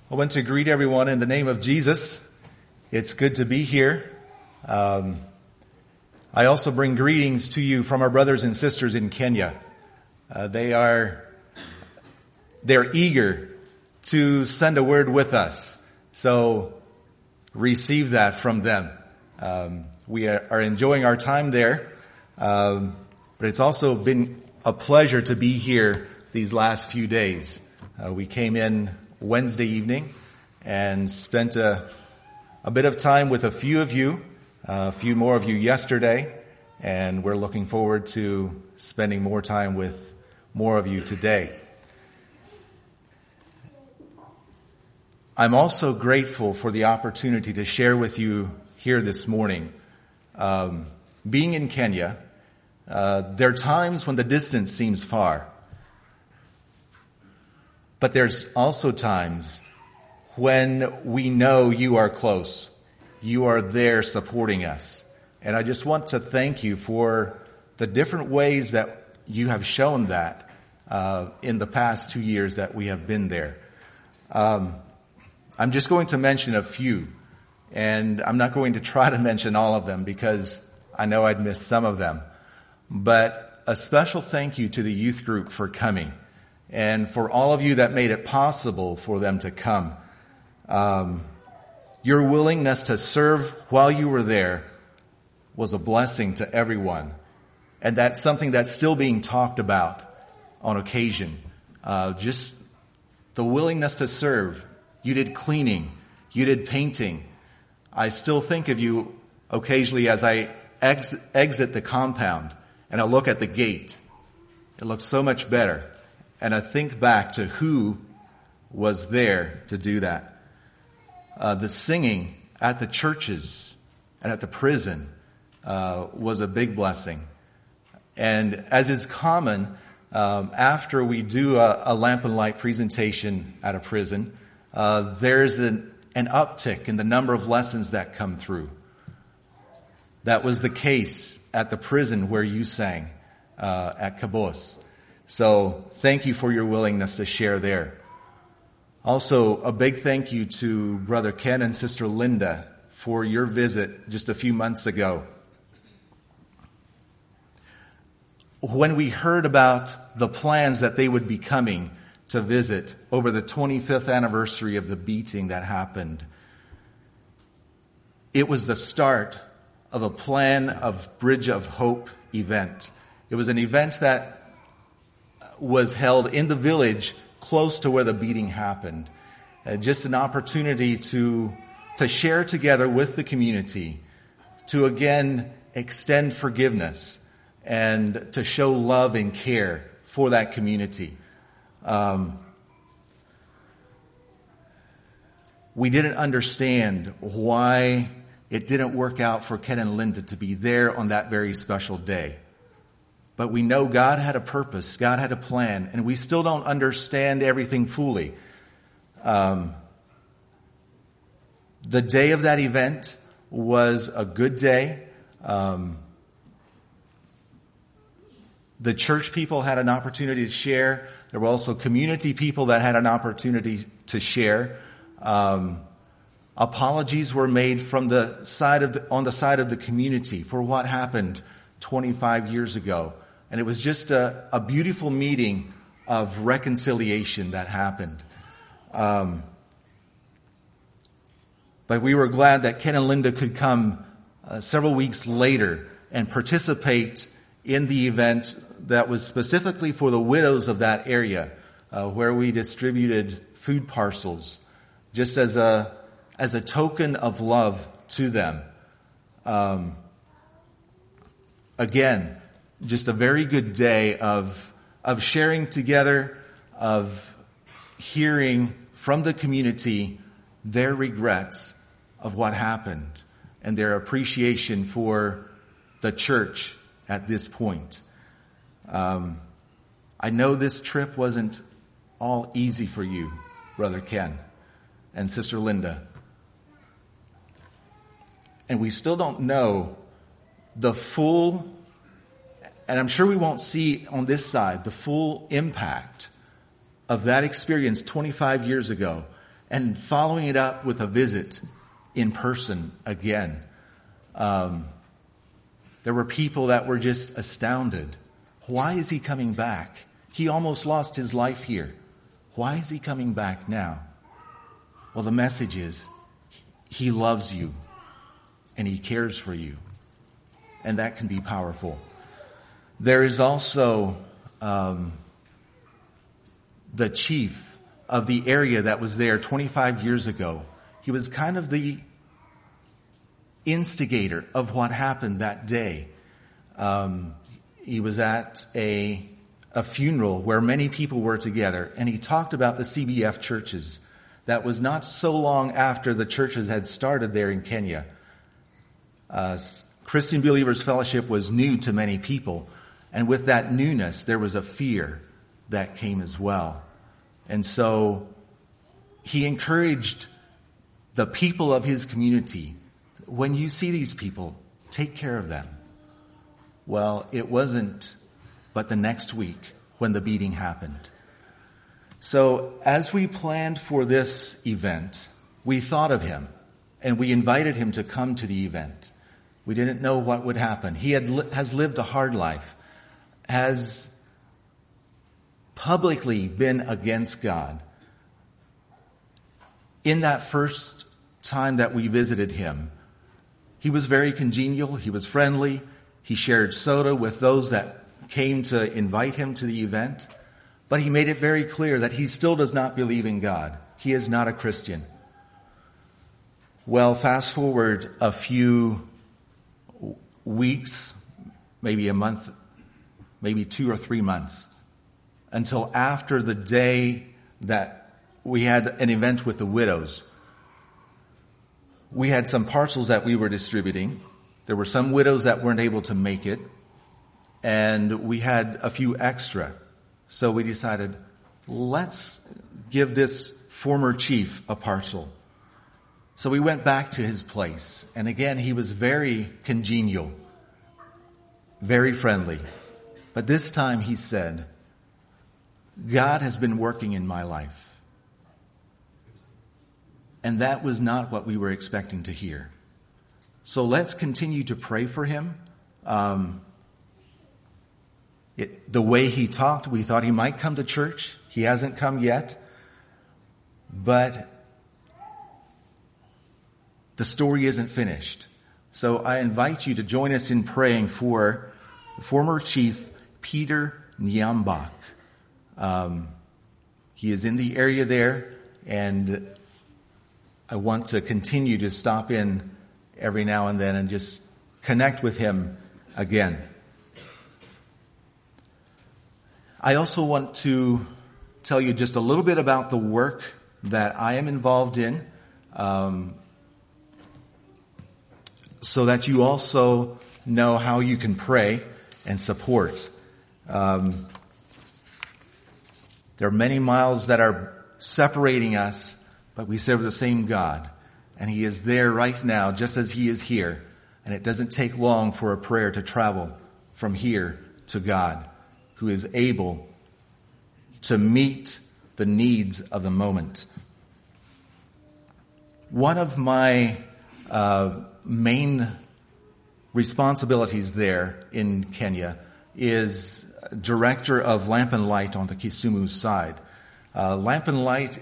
I want to greet everyone in the name of Jesus. It's good to be here. I also bring greetings to you from our brothers and sisters in Kenya. They're eager to send a word with us. So receive that from them. We are enjoying our time there. But it's also been a pleasure to be here these last few days. We came in Wednesday evening and spent a bit of time with a few of you, a few more of you yesterday, and we're looking forward to spending more time with more of you today. I'm also grateful for the opportunity to share with you here this morning. Being in Kenya, there are times when the distance seems far. But there's also times when we know you are close. You are there supporting us. And I just want to thank you for the different ways that you have shown that in the past 2 years that we have been there. I'm just going to mention a few. And I'm not going to try to mention all of them because I know I'd miss some of them. But a special thank you to the youth group for coming. And for all of you that made it possible for them to come. Your willingness to serve while you were there was a blessing to everyone. And that's something that's still being talked about on occasion. Just the willingness to serve. You did cleaning. You did painting. I still think of you occasionally as I exit the compound and I look at the gate. It looks so much better. And I think back to who was there to do that. The singing at the churches and at the prison was a big blessing. And as is common, after we do a lamp and light presentation at a prison, there's an uptick in the number of lessons that come through. That was the case at the prison where you sang at Cabos. So thank you for your willingness to share there. Also, a big thank you to Brother Ken and Sister Linda for your visit just a few months ago. When we heard about the plans that they would be coming to visit over the 25th anniversary of the beating that happened, it was the start of a plan of Bridge of Hope event. It was an event that was held in the village close to where the beating happened. Just an opportunity to share together with the community, to again extend forgiveness and to show love and care for that community. We didn't understand why it didn't work out for Ken and Linda to be there on that very special day. But we know God had a purpose, God had a plan, and we still don't understand everything fully. The day of that event was a good day. The church people had an opportunity to share. There were also community people that had an opportunity to share. Apologies were made from the side of on the side of the community for what happened 25 years ago. And it was just a beautiful meeting of reconciliation that happened. But we were glad that Ken and Linda could come several weeks later and participate in the event that was specifically for the widows of that area, where we distributed food parcels just as a token of love to them. Again, just a very good day of sharing together, of hearing from the community their regrets of what happened and their appreciation for the church at this point. I know this trip wasn't all easy for you, Brother Ken and Sister Linda. And we still don't know the full, and I'm sure we won't see on this side, the full impact of that experience 25 years ago and following it up with a visit in person again. There were people that were just astounded. Why is he coming back? He almost lost his life here. Why is he coming back now? Well, the message is, he loves you and he cares for you. And that can be powerful. There is also the chief of the area that was there 25 years ago. He was kind of the instigator of what happened that day. He was at a funeral where many people were together, and he talked about the CBF churches. That was not so long after the churches had started there in Kenya. Christian Believers Fellowship was new to many people, and with that newness, there was a fear that came as well. And so he encouraged the people of his community, when you see these people, take care of them. Well, it wasn't but the next week when the beating happened. So as we planned for this event, we thought of him and we invited him to come to the event. We didn't know what would happen. He has lived a hard life, has publicly been against God. In that first time that we visited him, he was very congenial, he was friendly, he shared soda with those that came to invite him to the event, but he made it very clear that he still does not believe in God. He is not a Christian. Well, fast forward a few weeks, maybe a month, maybe 2 or 3 months, until after the day that we had an event with the widows. We had some parcels that we were distributing. There were some widows that weren't able to make it, and we had a few extra. So we decided, let's give this former chief a parcel. So we went back to his place, and again, he was very congenial, very friendly. But this time he said, God has been working in my life. And that was not what we were expecting to hear. So let's continue to pray for him. The way he talked, we thought he might come to church. He hasn't come yet. But the story isn't finished. So I invite you to join us in praying for the former chief, Peter Nyambak. He is in the area there, and I want to continue to stop in every now and then and just connect with him again. I also want to tell you just a little bit about the work that I am involved in, so that you also know how you can pray and support. There are many miles that are separating us, but we serve the same God, and he is there right now just as he is here. And it doesn't take long for a prayer to travel from here to God, who is able to meet the needs of the moment. One of my main responsibilities there in Kenya is director of Lamp and Light on the Kisumu side. Lamp and Light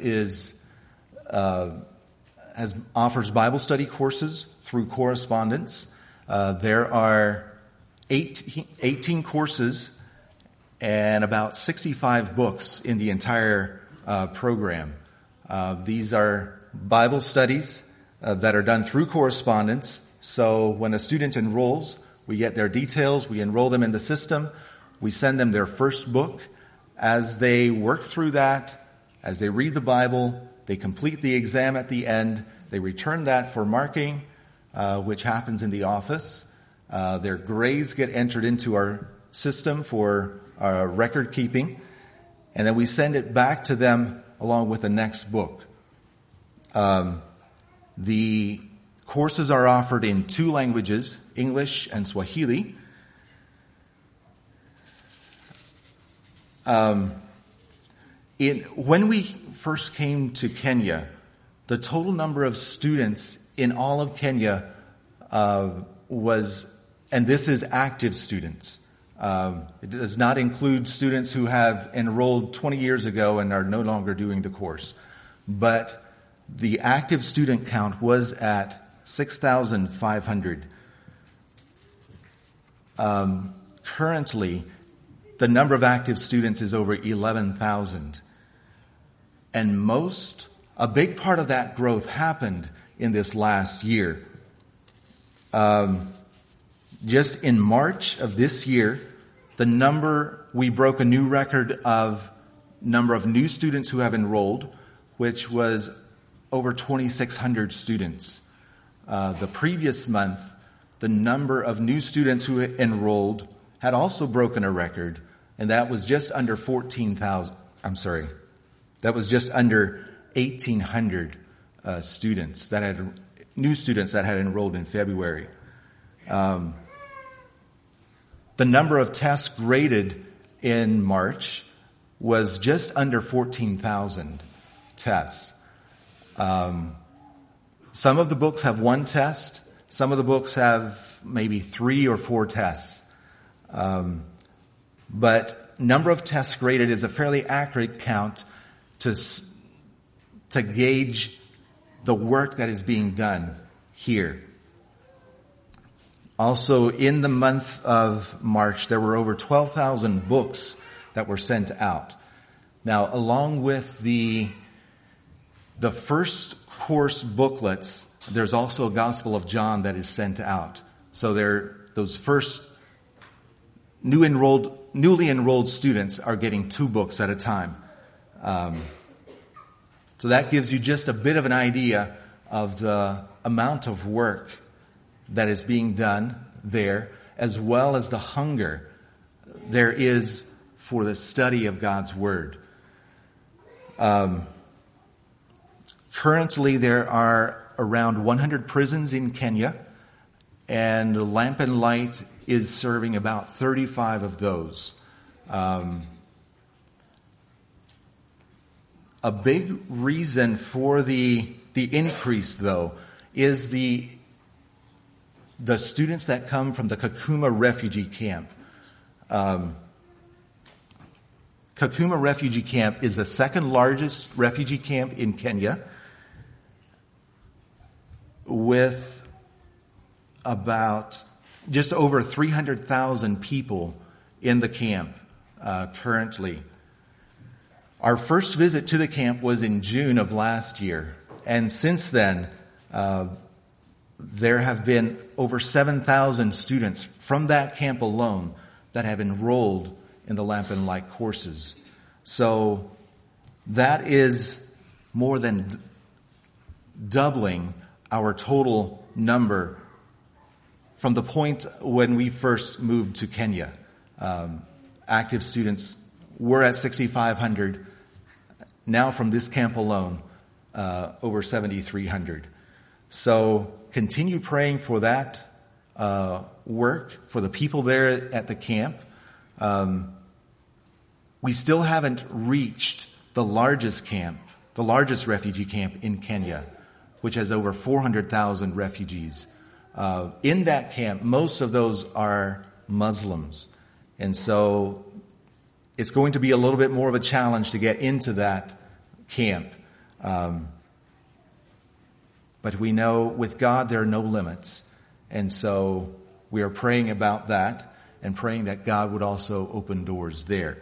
offers Bible study courses through correspondence. There are 18 courses and about 65 books in the entire program. These are Bible studies that are done through correspondence. So when a student enrolls, we get their details, we enroll them in the system, we send them their first book. As they work through that, as they read the Bible, they complete the exam at the end, they return that for marking, which happens in the office. Their grades get entered into our system for record keeping, and then we send it back to them along with the next book. The courses are offered in 2 languages, English and Swahili. When we first came to Kenya, The total number of students in all of Kenya was, and this is active students. It does not include students who have enrolled 20 years ago and are no longer doing the course. But the active student count was at 6,500. Currently, the number of active students is over 11,000. And a big part of that growth happened in this last year. Just in March of this year, we broke a new record of number of new students who have enrolled, which was over 2,600 students. The previous month, the number of new students who enrolled had also broken a record, and that was just under 14,000. That was just under 1,800 new students that had enrolled in February. The number of tests graded in March was just under 14,000 tests. Some of the books have one test. Some of the books have maybe 3 or 4 tests. But number of tests graded is a fairly accurate count to gauge the work that is being done here. Also, in the month of March, there were over 12,000 books that were sent out. Now, along with the first course booklets, there's also a Gospel of John that is sent out. So those first newly enrolled students are getting 2 books at a time. So that gives you just a bit of an idea of the amount of work that is being done there, as well as the hunger there is for the study of God's Word. Currently, there are around 100 prisons in Kenya, and Lamp and Light is serving about 35 of those. A big reason for the increase, though, is the students that come from the Kakuma refugee camp. Kakuma refugee camp is the second largest refugee camp in Kenya, with about just over 300,000 people in the camp currently. Our first visit to the camp was in June of last year, and since then, there have been over 7,000 students from that camp alone that have enrolled in the Lamp and Light courses. So that is more than doubling our total number from the point when we first moved to Kenya. Active students were at 6,500. Now from this camp alone, over 7,300. So continue praying for that work, for the people there at the camp. We still haven't reached the largest refugee camp in Kenya, which has over 400,000 refugees. In that camp, most of those are Muslims. And so it's going to be a little bit more of a challenge to get into that camp. But we know with God there are no limits. And so we are praying about that and praying that God would also open doors there.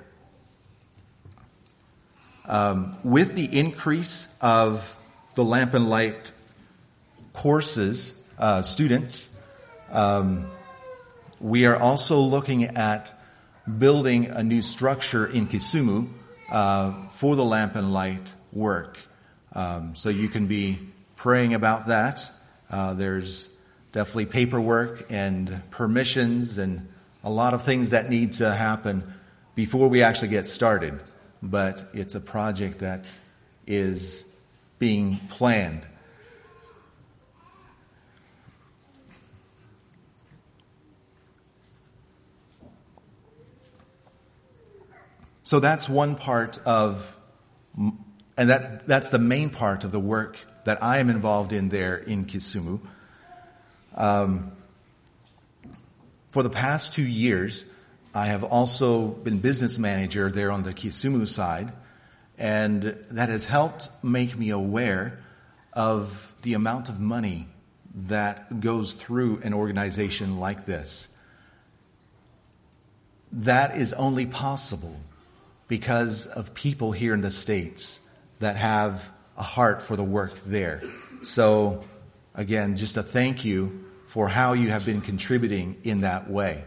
With the increase of the Lamp and Light courses, students, we are also looking at building a new structure in Kisumu for the Lamp and Light work. So you can be praying about that. There's definitely paperwork and permissions and a lot of things that need to happen before we actually get started. But it's a project that is being planned. So that's one part of And that's the main part of the work that I am involved in there in Kisumu. For the past 2 years, I have also been business manager there on the Kisumu side, and that has helped make me aware of the amount of money that goes through an organization like this. That is only possible because of people here in the States that have a heart for the work there. So, again, just a thank you for how you have been contributing in that way.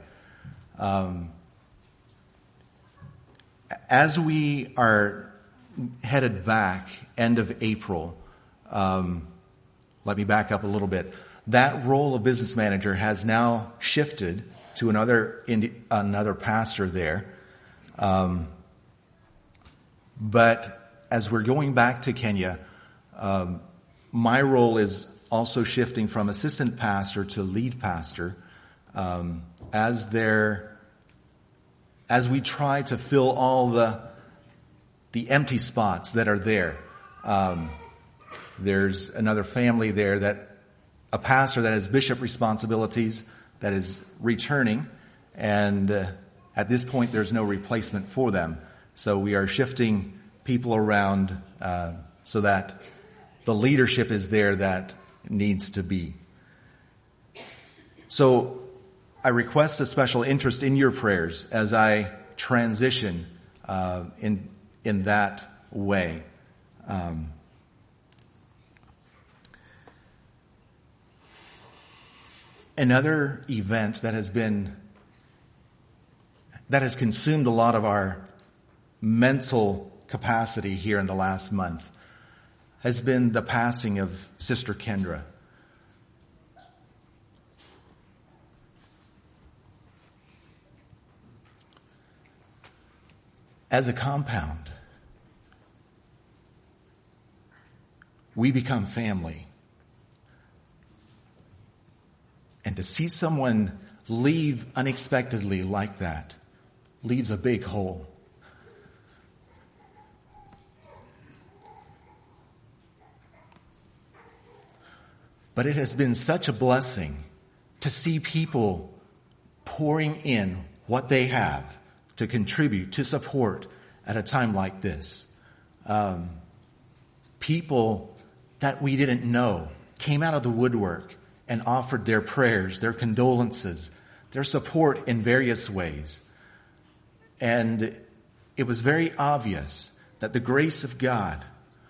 As we are headed back, end of April, let me back up a little bit. That role of business manager has now shifted to another pastor there. But as we're going back to Kenya, my role is also shifting from assistant pastor to lead pastor, as we try to fill all the empty spots that are there. There's another family there, a pastor that has bishop responsibilities that is returning, and at this point there's no replacement for them. So we are shifting people around so that the leadership is there that needs to be. So I request a special interest in your prayers as I transition in that way. Another event that has consumed a lot of our mental capacity here in the last month has been the passing of Sister Kendra. As a compound, we become family. And to see someone leave unexpectedly like that leaves a big hole. But it has been such a blessing to see people pouring in what they have to contribute, to support at a time like this. People that we didn't know came out of the woodwork and offered their prayers, their condolences, their support in various ways. And it was very obvious that the grace of God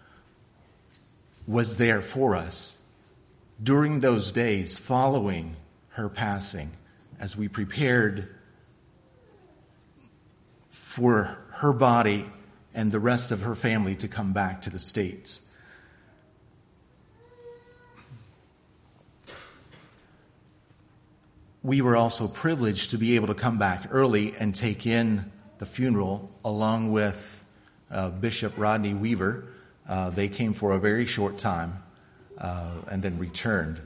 was there for us during those days following her passing, as we prepared for her body and the rest of her family to come back to the States. We were also privileged to be able to come back early and take in the funeral along with Bishop Rodney Weaver. They came for a very short time and then returned.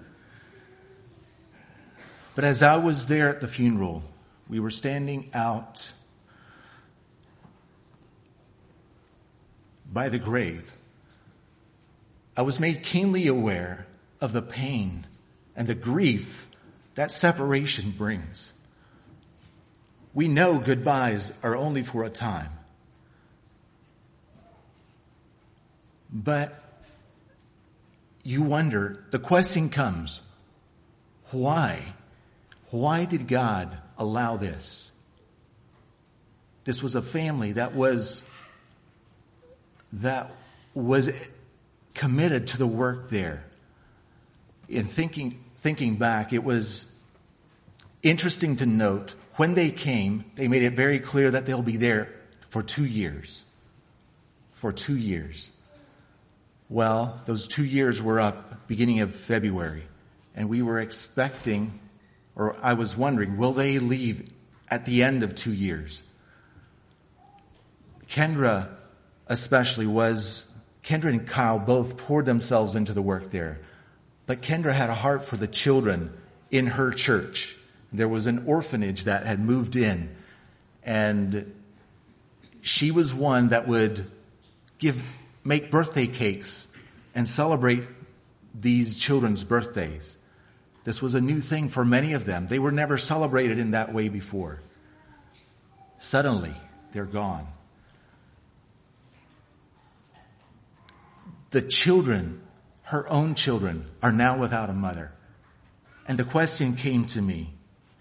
But as I was there at the funeral, we were standing out by the grave. I was made keenly aware of the pain and the grief that separation brings. We know goodbyes are only for a time. But you wonder, the question comes, why? Why did God allow this? This was a family that was committed to the work there. In thinking back, it was interesting to note when they came, they made it very clear that they'll be there for 2 years. For 2 years. Well, those 2 years were up beginning of February, and we were expecting, or I was wondering, will they leave at the end of 2 years? Kendra and Kyle both poured themselves into the work there. But Kendra had a heart for the children in her church. There was an orphanage that had moved in, and she was one that would give make birthday cakes and celebrate these children's birthdays. This was a new thing for many of them. They were never celebrated in that way before. Suddenly, they're gone. The children, her own children, are now without a mother. And the question came to me,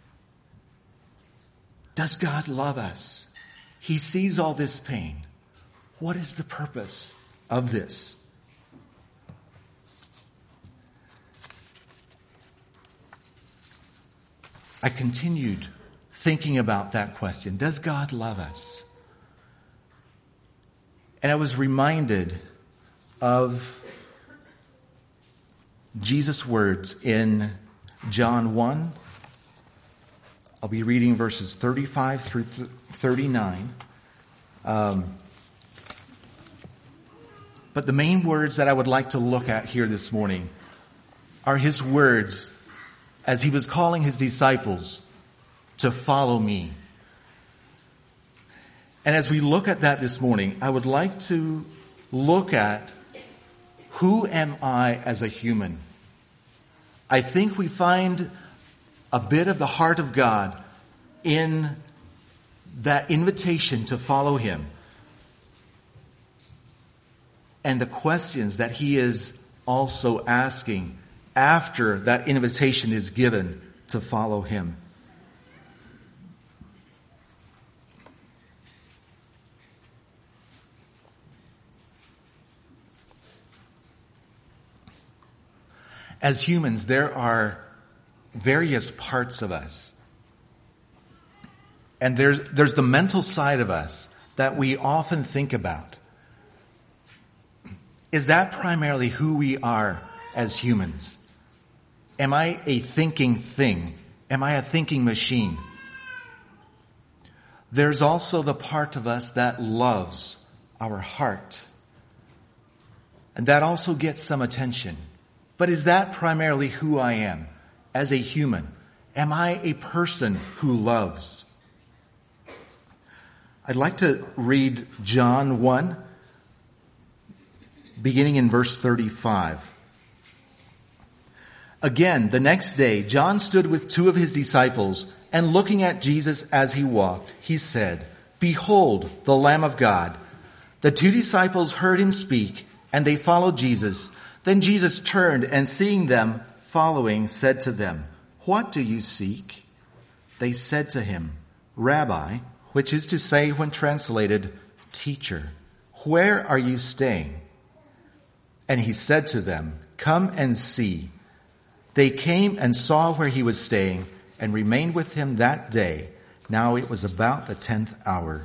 does God love us? He sees all this pain. What is the purpose of this? I continued thinking about that question. Does God love us? And I was reminded of Jesus' words in John 1. I'll be reading verses 35 through 39. But the main words that I would like to look at here this morning are his words as he was calling his disciples to follow me. And as we look at that this morning, I would like to look at who am I as a human? I think we find a bit of the heart of God in that invitation to follow him and the questions that he is also asking after that invitation is given to follow him. As humans, there are various parts of us. And there's the mental side of us that we often think about. Is that primarily who we are as humans? Am I a thinking thing? Am I a thinking machine? There's also the part of us that loves, our heart. And that also gets some attention. But is that primarily who I am as a human? Am I a person who loves? I'd like to read John 1, beginning in verse 35. Again, the next day, John stood with two of his disciples, and looking at Jesus as he walked, he said, "Behold, the Lamb of God." The two disciples heard him speak, and they followed Jesus. Then Jesus turned and seeing them following, said to them, "What do you seek?" They said to him, "Rabbi," which is to say when translated, "Teacher, where are you staying?" And he said to them, "Come and see." They came and saw where he was staying and remained with him that day. Now it was about the 10th hour.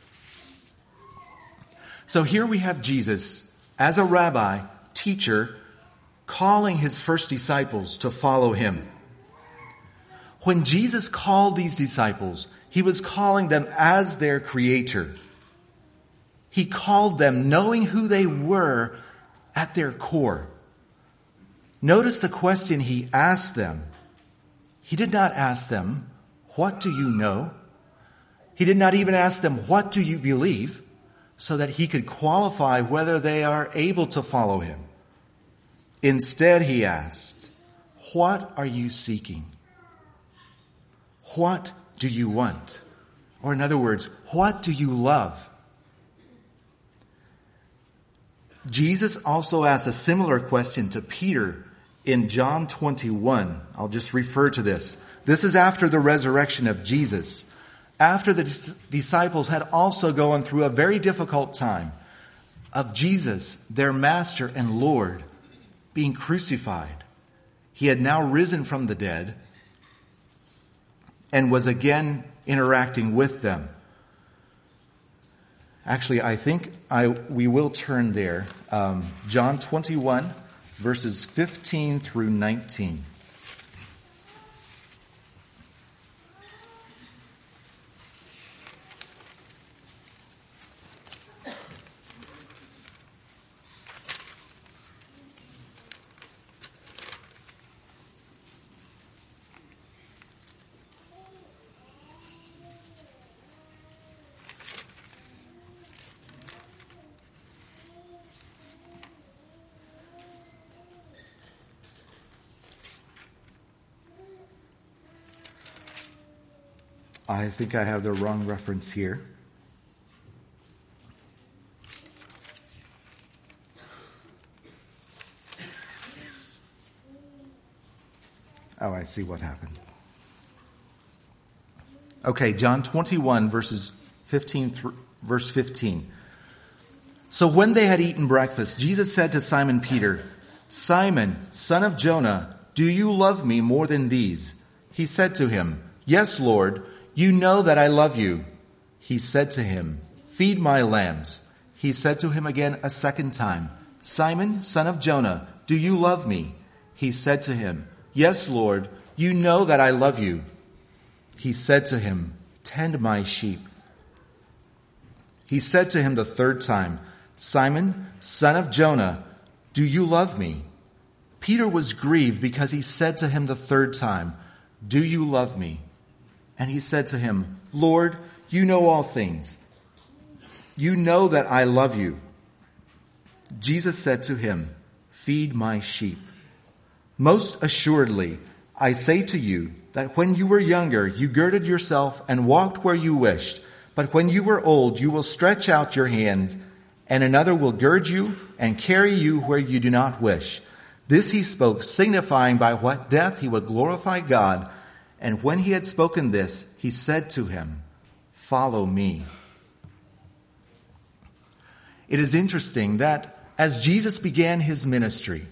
So here we have Jesus as a rabbi, teacher, calling his first disciples to follow him. When Jesus called these disciples, he was calling them as their creator. He called them knowing who they were at their core. Notice the question he asked them. He did not ask them, "What do you know?" He did not even ask them, "What do you believe?" so that he could qualify whether they are able to follow him. Instead, he asked, "What are you seeking? What do you want?" Or in other words, what do you love? Jesus also asked a similar question to Peter in John 21. I'll just refer to this. This is after the resurrection of Jesus. After the disciples had also gone through a very difficult time of Jesus, their master and Lord, being crucified. He had now risen from the dead and was again interacting with them. Actually, I think we will turn there. John 21, verses 15 through 19. I think I have the wrong reference here. Oh, I see what happened. Okay, John 21, verse 15. So when they had eaten breakfast, Jesus said to Simon Peter, "Simon, son of Jonah, do you love me more than these?" He said to him, "Yes, Lord, you know that I love you." He said to him, "Feed my lambs." He said to him again a second time, "Simon, son of Jonah, do you love me?" He said to him, "Yes, Lord, you know that I love you." He said to him, "Tend my sheep." He said to him the third time, "Simon, son of Jonah, do you love me?" Peter was grieved because he said to him the third time, "Do you love me?" And he said to him, "Lord, you know all things. You know that I love you." Jesus said to him, "Feed my sheep. Most assuredly, I say to you that when you were younger, you girded yourself and walked where you wished. But when you were old, you will stretch out your hand, and another will gird you and carry you where you do not wish." This he spoke, signifying by what death he would glorify God. And when he had spoken this, he said to him, "Follow me." It is interesting that as Jesus began his ministry,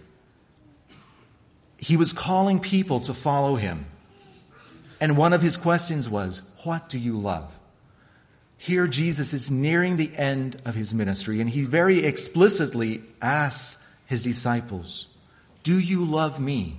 he was calling people to follow him. And one of his questions was, "What do you love?" Here Jesus is nearing the end of his ministry, and he very explicitly asks his disciples, "Do you love me?"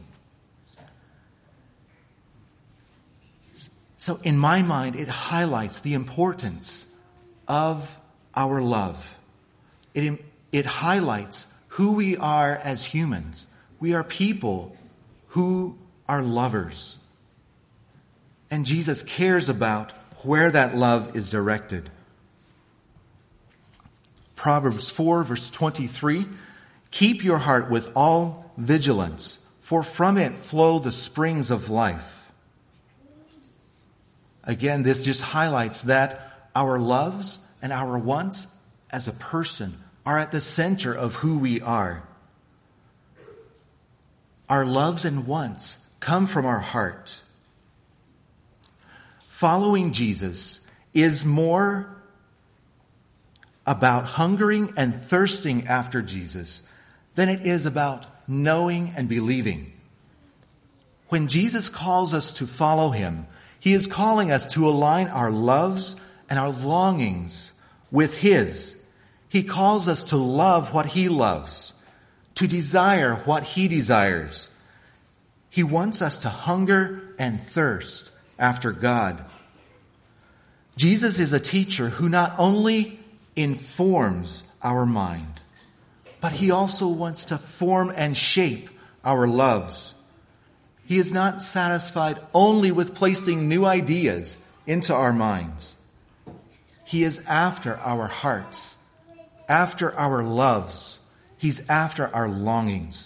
So in my mind, it highlights the importance of our love. It highlights who we are as humans. We are people who are lovers. And Jesus cares about where that love is directed. Proverbs 4, verse 23, "Keep your heart with all vigilance, for from it flow the springs of life." Again, this just highlights that our loves and our wants as a person are at the center of who we are. Our loves and wants come from our heart. Following Jesus is more about hungering and thirsting after Jesus than it is about knowing and believing. When Jesus calls us to follow him, he is calling us to align our loves and our longings with his. He calls us to love what he loves, to desire what he desires. He wants us to hunger and thirst after God. Jesus is a teacher who not only informs our mind, but he also wants to form and shape our loves. He is not satisfied only with placing new ideas into our minds. He is after our hearts, after our loves. He's after our longings.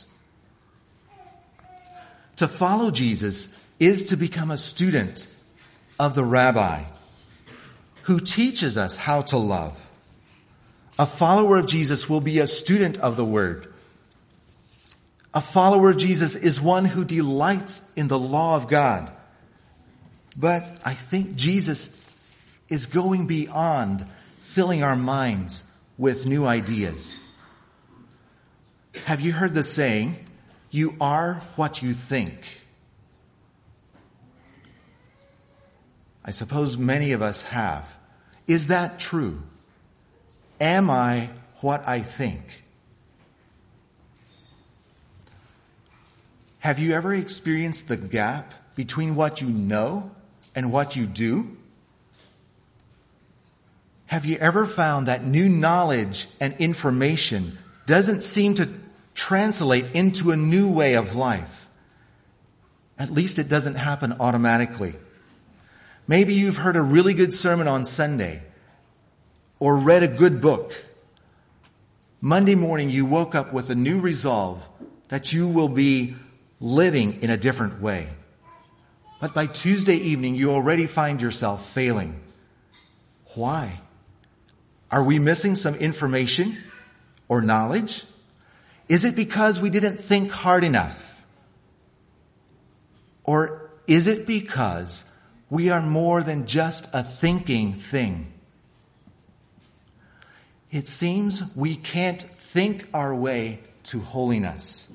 To follow Jesus is to become a student of the Rabbi who teaches us how to love. A follower of Jesus will be a student of the Word. A follower of Jesus is one who delights in the law of God. But I think Jesus is going beyond filling our minds with new ideas. Have you heard the saying, "You are what you think"? I suppose many of us have. Is that true? Am I what I think? Have you ever experienced the gap between what you know and what you do? Have you ever found that new knowledge and information doesn't seem to translate into a new way of life? At least it doesn't happen automatically. Maybe you've heard a really good sermon on Sunday or read a good book. Monday morning you woke up with a new resolve that you will be living in a different way. But by Tuesday evening, you already find yourself failing. Why? Are we missing some information or knowledge? Is it because we didn't think hard enough? Or is it because we are more than just a thinking thing? It seems we can't think our way to holiness.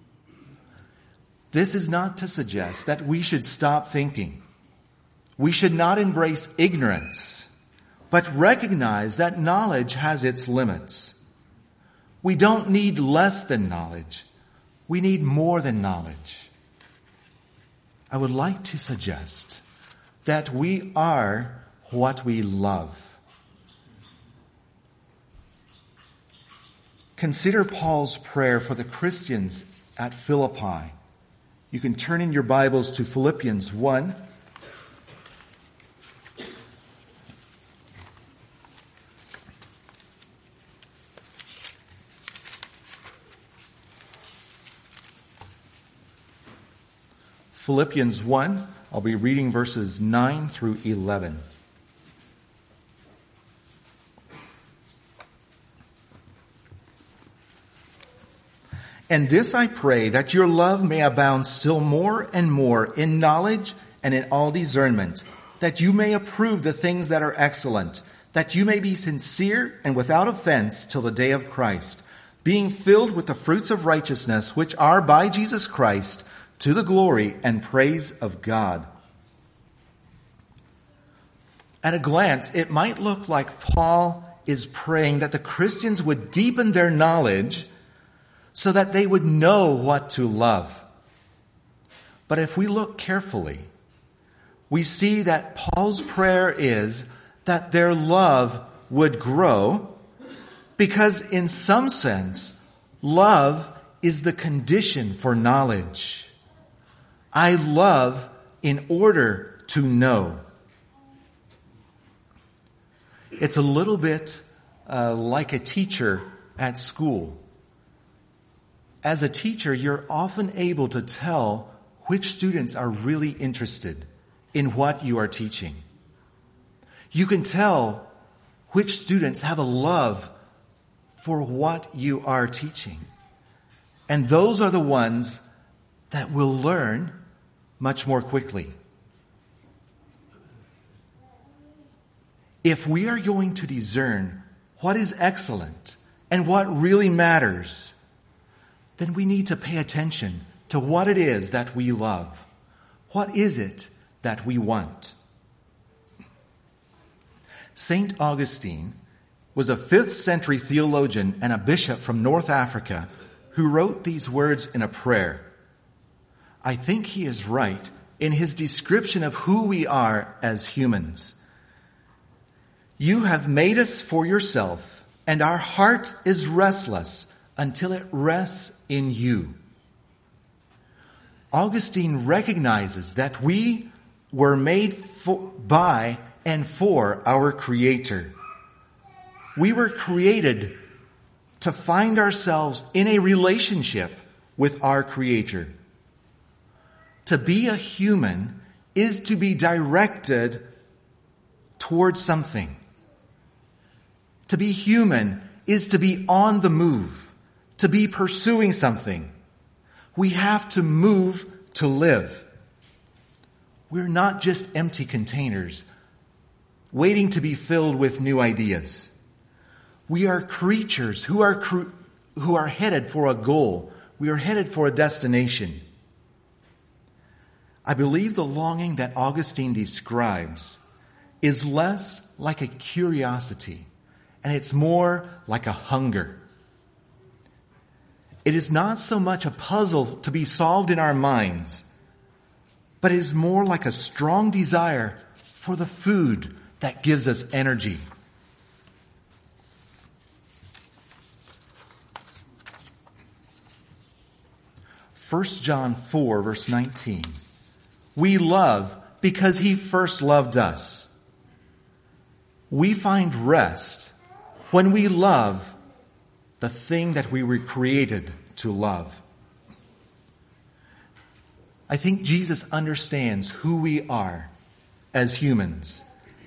This is not to suggest that we should stop thinking. We should not embrace ignorance, but recognize that knowledge has its limits. We don't need less than knowledge. We need more than knowledge. I would like to suggest that we are what we love. Consider Paul's prayer for the Christians at Philippi. You can turn in your Bibles to Philippians 1. Philippians 1, I'll be reading verses 9 through 11. And this I pray, that your love may abound still more and more in knowledge and in all discernment, that you may approve the things that are excellent, that you may be sincere and without offense till the day of Christ, being filled with the fruits of righteousness, which are by Jesus Christ, to the glory and praise of God. At a glance, it might look like Paul is praying that the Christians would deepen their knowledge so that they would know what to love. But if we look carefully, we see that Paul's prayer is that their love would grow, because in some sense, love is the condition for knowledge. I love in order to know. It's a little bit like a teacher at school. As a teacher, you're often able to tell which students are really interested in what you are teaching. You can tell which students have a love for what you are teaching. And those are the ones that will learn much more quickly. If we are going to discern what is excellent and what really matters, then we need to pay attention to what it is that we love. What is it that we want? St. Augustine was a 5th century theologian and a bishop from North Africa who wrote these words in a prayer. I think he is right in his description of who we are as humans. You have made us for yourself, and our heart is restless until it rests in you. Augustine recognizes that we were made by and for our Creator. We were created to find ourselves in a relationship with our Creator. To be a human is to be directed towards something. To be human is to be on the move, to be pursuing something. We have to move to live. We're not just empty containers waiting to be filled with new ideas. We are creatures who are headed for a goal. We are headed for a destination. I believe the longing that Augustine describes is less like a curiosity, and it's more like a hunger. It is not so much a puzzle to be solved in our minds, but it is more like a strong desire for the food that gives us energy. First John 4, verse 19. We love because he first loved us. We find rest when we love the thing that we were created to love. I think Jesus understands who we are as humans.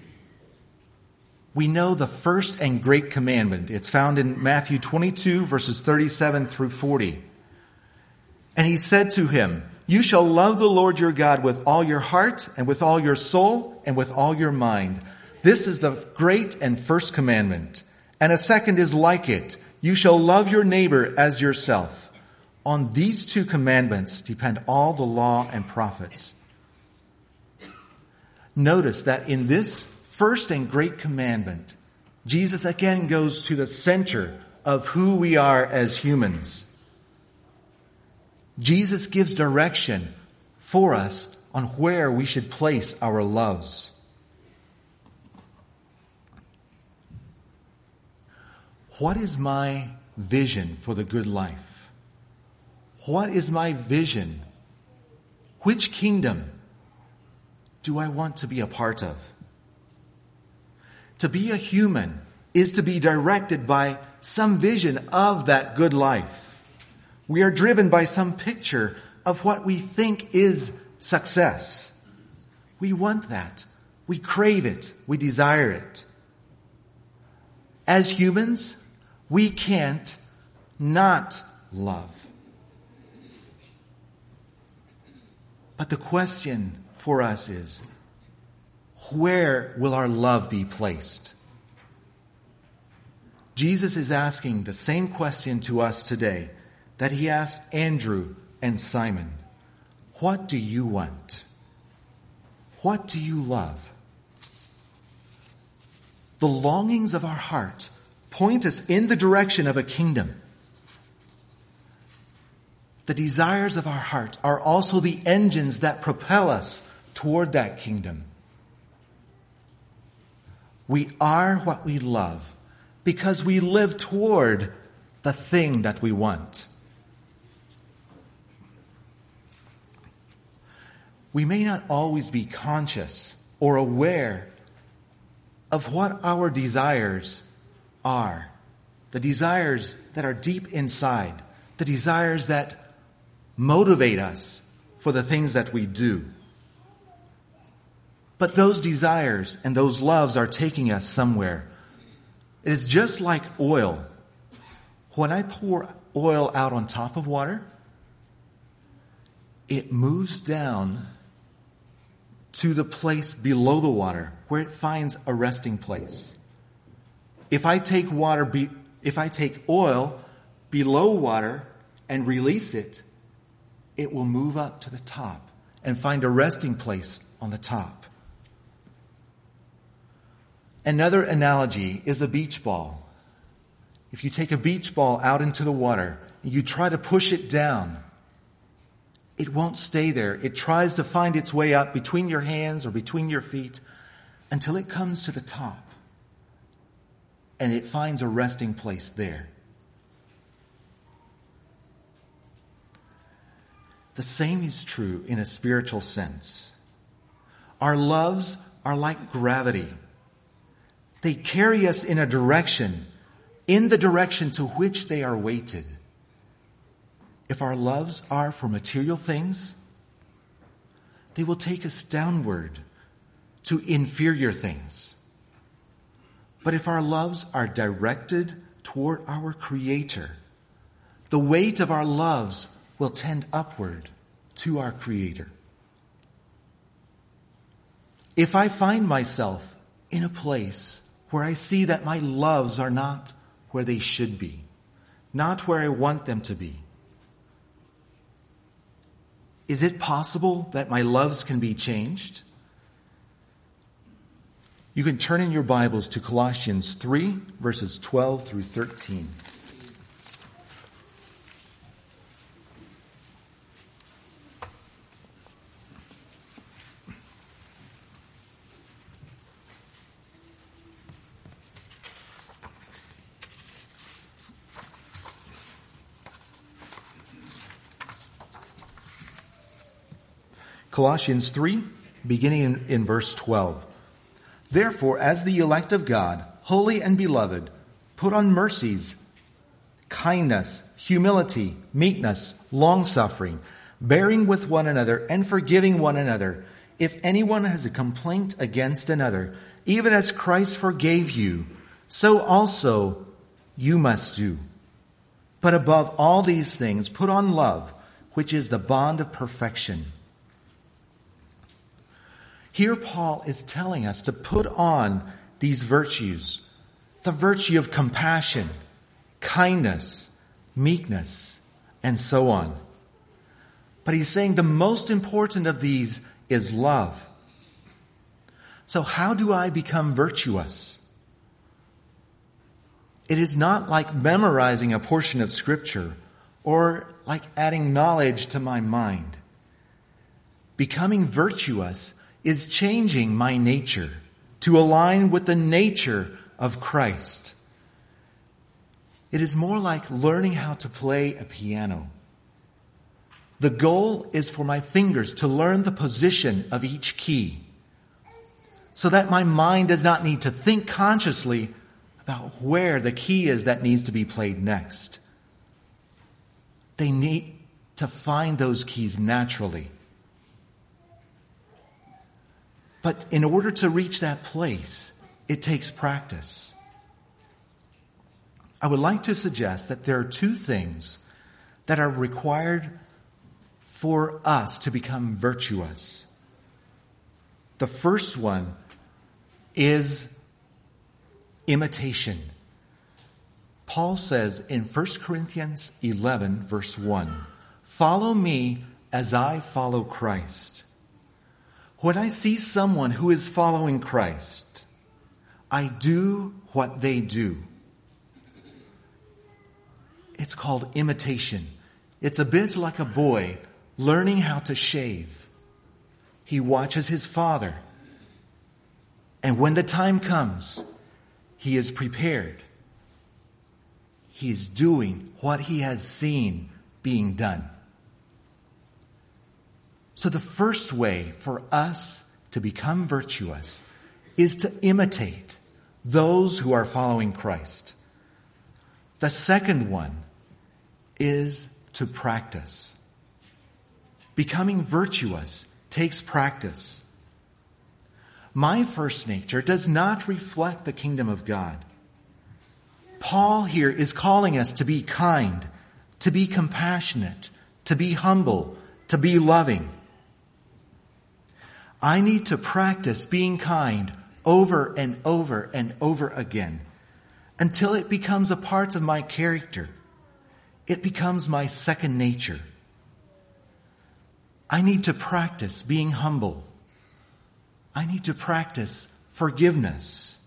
We know the first and great commandment. It's found in Matthew 22, verses 37 through 40. And he said to him, "You shall love the Lord your God with all your heart and with all your soul and with all your mind. This is the great and first commandment. And a second is like it. You shall love your neighbor as yourself. On these two commandments depend all the law and prophets." Notice that in this first and great commandment, Jesus again goes to the center of who we are as humans. Jesus gives direction for us on where we should place our loves. What is my vision for the good life? What is my vision? Which kingdom do I want to be a part of? To be a human is to be directed by some vision of that good life. We are driven by some picture of what we think is success. We want that. We crave it. We desire it. As humans, we can't not love. But the question for us is, where will our love be placed? Jesus is asking the same question to us today that he asked Andrew and Simon. What do you want? What do you love? The longings of our heart point us in the direction of a kingdom. The desires of our heart are also the engines that propel us toward that kingdom. We are what we love because we live toward the thing that we want. We may not always be conscious or aware of what our desires are. The desires that are deep inside. The desires that motivate us for the things that we do. But those desires and those loves are taking us somewhere. It is just like oil. When I pour oil out on top of water, it moves down to the place below the water where it finds a resting place. If I take oil below water and release it, it will move up to the top and find a resting place on the top. Another analogy is a beach ball. If you take a beach ball out into the water and you try to push it down, it won't stay there. It tries to find its way up between your hands or between your feet until it comes to the top. And it finds a resting place there. The same is true in a spiritual sense. Our loves are like gravity. They carry us in a direction, in the direction to which they are weighted. If our loves are for material things, they will take us downward to inferior things. But if our loves are directed toward our Creator, the weight of our loves will tend upward to our Creator. If I find myself in a place where I see that my loves are not where they should be, not where I want them to be, is it possible that my loves can be changed? You can turn in your Bibles to Colossians 3, verses 12 through 13. Colossians 3, beginning in verse 12. Therefore, as the elect of God, holy and beloved, put on mercies, kindness, humility, meekness, long-suffering, bearing with one another and forgiving one another. If anyone has a complaint against another, even as Christ forgave you, so also you must do. But above all these things, put on love, which is the bond of perfection. Here Paul is telling us to put on these virtues, the virtue of compassion, kindness, meekness, and so on. But he's saying the most important of these is love. So how do I become virtuous? It is not like memorizing a portion of Scripture or like adding knowledge to my mind. Becoming virtuous is changing my nature to align with the nature of Christ. It is more like learning how to play a piano. The goal is for my fingers to learn the position of each key so that my mind does not need to think consciously about where the key is that needs to be played next. They need to find those keys naturally. But in order to reach that place, it takes practice. I would like to suggest that there are two things that are required for us to become virtuous. The first one is imitation. Paul says in 1 Corinthians 11, verse 1, "Follow me as I follow Christ." When I see someone who is following Christ, I do what they do. It's called imitation. It's a bit like a boy learning how to shave. He watches his father. And when the time comes, he is prepared. He is doing what he has seen being done. So the first way for us to become virtuous is to imitate those who are following Christ. The second one is to practice. Becoming virtuous takes practice. My first nature does not reflect the kingdom of God. Paul here is calling us to be kind, to be compassionate, to be humble, to be loving. I need to practice being kind over and over and over again until it becomes a part of my character. It becomes my second nature. I need to practice being humble. I need to practice forgiveness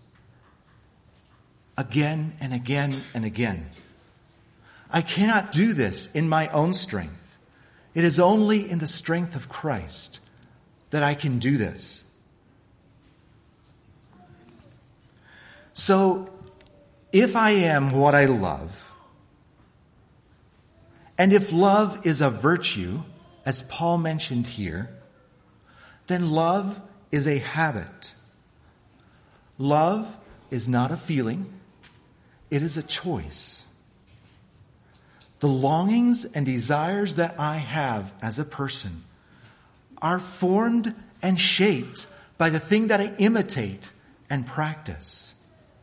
again and again and again. I cannot do this in my own strength. It is only in the strength of Christ that I can do this. So, if I am what I love, and if love is a virtue, as Paul mentioned here, then love is a habit. Love is not a feeling, it is a choice. The longings and desires that I have as a person are formed and shaped by the thing that I imitate and practice.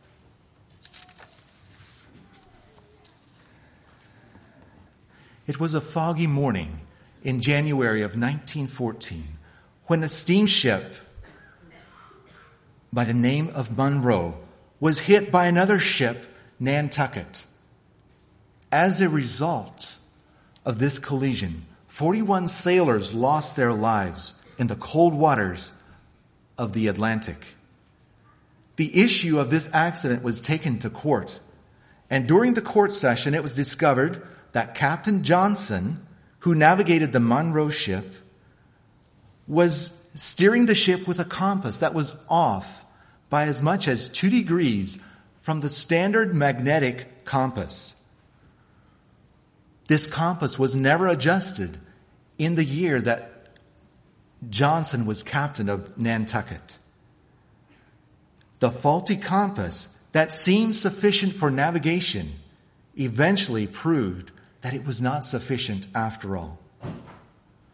It was a foggy morning in January of 1914 when a steamship by the name of Monroe was hit by another ship, Nantucket. As a result of this collision, 41 sailors lost their lives in the cold waters of the Atlantic. The issue of this accident was taken to court, and during the court session it was discovered that Captain Johnson, who navigated the Monroe ship, was steering the ship with a compass that was off by as much as 2 degrees from the standard magnetic compass. This compass was never adjusted in the year that Johnson was captain of Nantucket. The faulty compass that seemed sufficient for navigation eventually proved that it was not sufficient after all.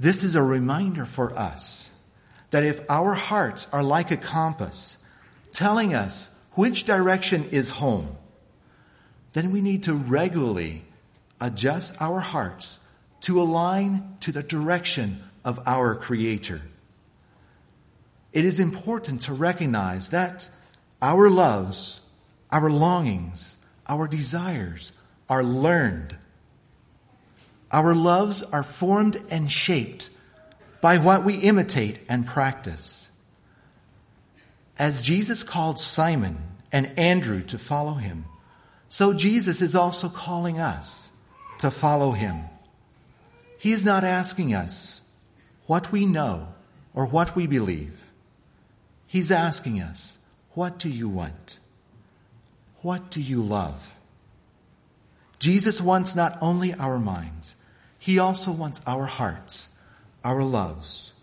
This is a reminder for us that if our hearts are like a compass, telling us which direction is home, then we need to regularly adjust our hearts to align to the direction of our Creator. It is important to recognize that our loves, our longings, our desires are learned. Our loves are formed and shaped by what we imitate and practice. As Jesus called Simon and Andrew to follow him, so Jesus is also calling us to follow him. He is not asking us what we know or what we believe. He's asking us, what do you want? What do you love? Jesus wants not only our minds, he also wants our hearts, our loves.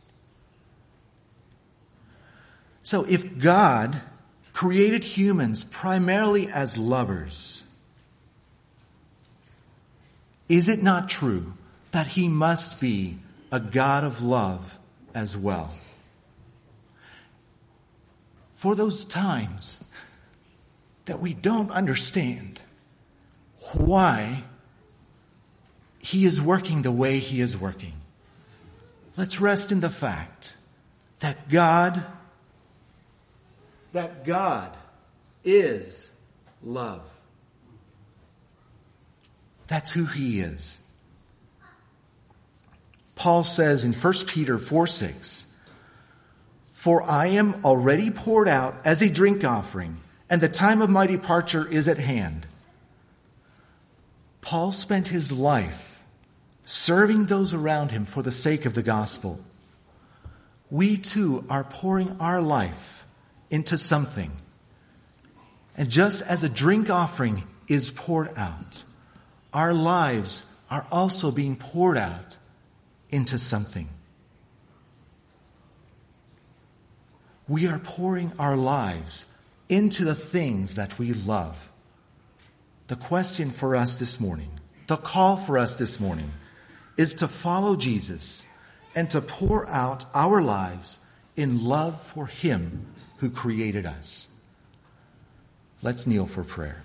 So if God created humans primarily as lovers, is it not true that he must be a God of love as well? For those times that we don't understand why he is working the way he is working, let's rest in the fact that God is love. That's who he is. Paul says in 1 Peter 4:6, "For I am already poured out as a drink offering, and the time of my departure is at hand." Paul spent his life serving those around him for the sake of the gospel. We too are pouring our life into something. And just as a drink offering is poured out, our lives are also being poured out into something. We are pouring our lives into the things that we love. The question for us this morning, the call for us this morning, is to follow Jesus and to pour out our lives in love for him who created us. Let's kneel for prayer.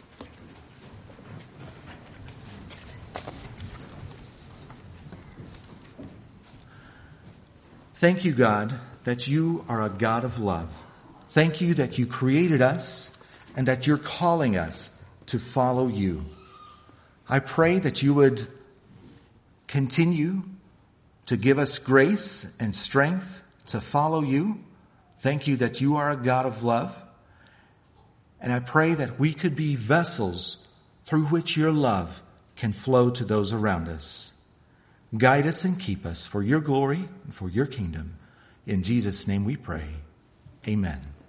Thank you, God, that you are a God of love. Thank you that you created us and that you're calling us to follow you. I pray that you would continue to give us grace and strength to follow you. Thank you that you are a God of love. And I pray that we could be vessels through which your love can flow to those around us. Guide us and keep us for your glory and for your kingdom. In Jesus' name we pray. Amen.